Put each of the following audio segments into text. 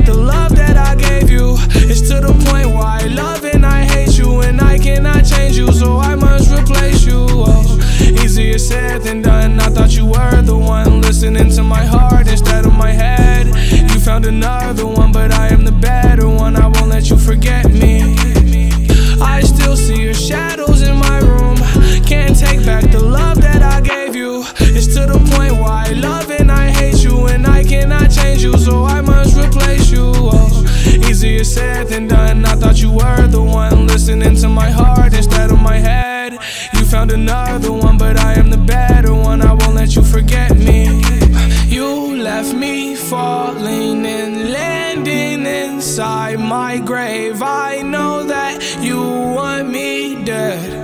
the love that I gave you. It's to the point where I love and I hate you, and I cannot change you, so I must replace you. Oh, easier said than done. I thought you were the one, listening to my heart instead of my head. You found another one, but I am the better one. I won't let you forget me. I still see your shadows in my room. Can't take back the love that I gave you. It's to the point where I love and I hate you, and I cannot change you, so I must replace you. Oh, easier said than done. I thought you were the one, listening to my heart instead of my head. You found another one, but I am the better one. I won't let you forget me. You left me falling and landing inside my grave. I know that you want me dead.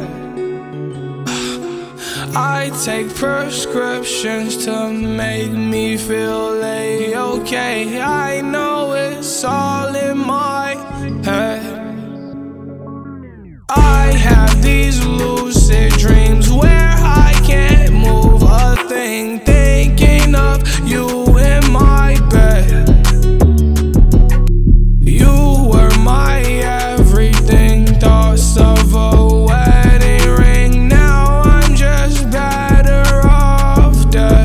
I take prescriptions to make me feel okay. I know it's all in my head. I have these lucid dreams where I can't move a thing, thinking of you in my bed. You were my everything, thoughts of a wedding ring. Now I'm just better off dead.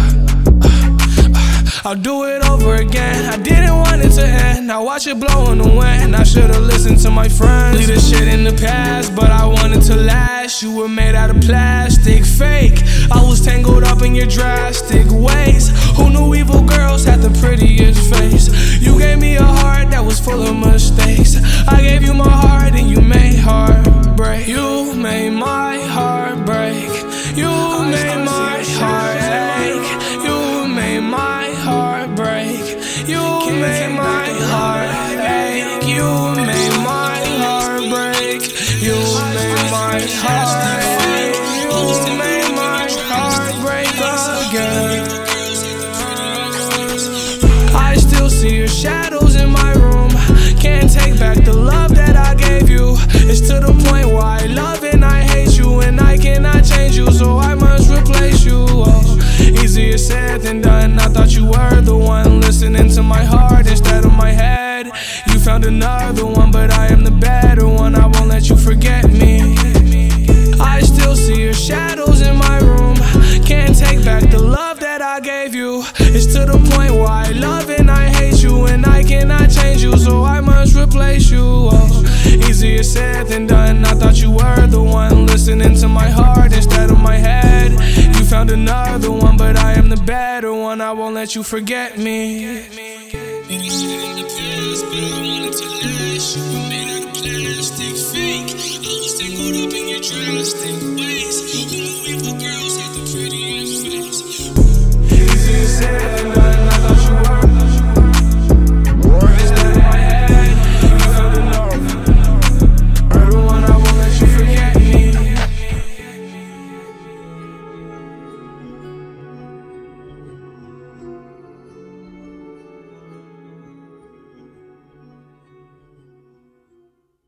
I'll do it over again. I didn't want it to end. Now watch it blow in the wind. I should've listened to my friends. Leave this shit in the past, but I wanted to last. You were made out of plastic, fake. I was tangled up in your drastic ways. Who knew evil girls had the prettiest face? You gave me a heart that was full of mistakes. I gave you my heart and you made heartbreak. You made my heart break. You made my heart ache. You made my heart break. You made my heart ache. You made my heart break. You made my heart ache. You made my heart break again. I still see your shadows in my room. Can't take back the love that I gave you. It's to the point where I love and I hate you, and I cannot change you, so I must replace you. Oh, easier said than done. I thought you were the one, listening to my heart instead of my head. You found another one, but I am the better one. I won't let you forget me. I still see your shadows in my room. Can't take back the love that I gave you. It's to the point where I love and I hate you, and I cannot change you, so I must replace you. Oh, easier said than done. I thought you were the one, listening to my heart instead of my head. You found another one, but I am the better one. I won't let you forget me.